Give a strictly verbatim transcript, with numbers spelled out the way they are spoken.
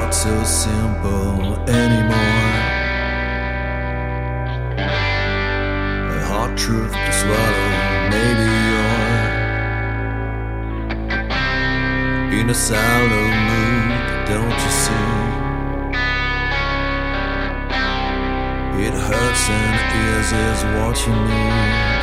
quite so simple anymore. A hard truth to swallow, maybe you're in a shallow mood, don't you see? It hurts and ears is watching me.